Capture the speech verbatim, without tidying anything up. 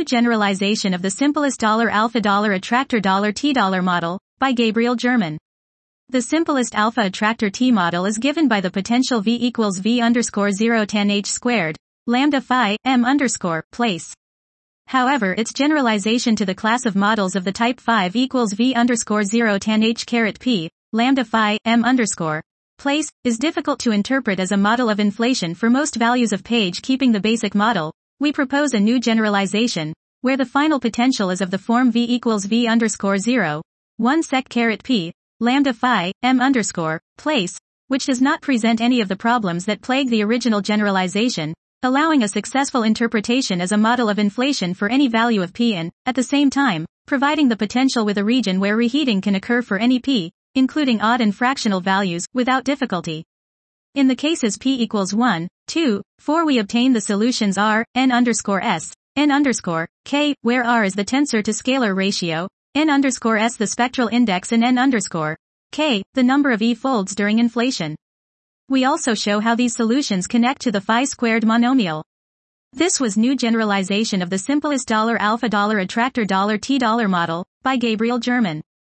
new generalization of the simplest dollar alpha dollar attractor dollar T dollar model, by Gabriel German. The simplest alpha attractor T model is given by the potential V equals V underscore zero tan H squared, lambda phi, M underscore, place. However, its generalization to the class of models of the type five equals V underscore zero tan H caret P, lambda phi, M underscore, place, is difficult to interpret as a model of inflation for most values of page keeping the basic model. We propose a new generalization, where the final potential is of the form V equals V underscore zero, one sec caret P, lambda phi, M underscore, place, which does not present any of the problems that plague the original generalization, allowing a successful interpretation as a model of inflation for any value of P and, at the same time, providing the potential with a region where reheating can occur for any P, including odd and fractional values, without difficulty. In the cases P equals one, two, four we obtain the solutions R, N underscore S, N underscore, K, where R is the tensor to scalar ratio, N underscore S the spectral index and N underscore, K, the number of E folds during inflation. We also show how these solutions connect to the phi squared monomial. This was new generalization of the simplest dollar alpha dollar attractor dollar T dollar model, by Gabriel German.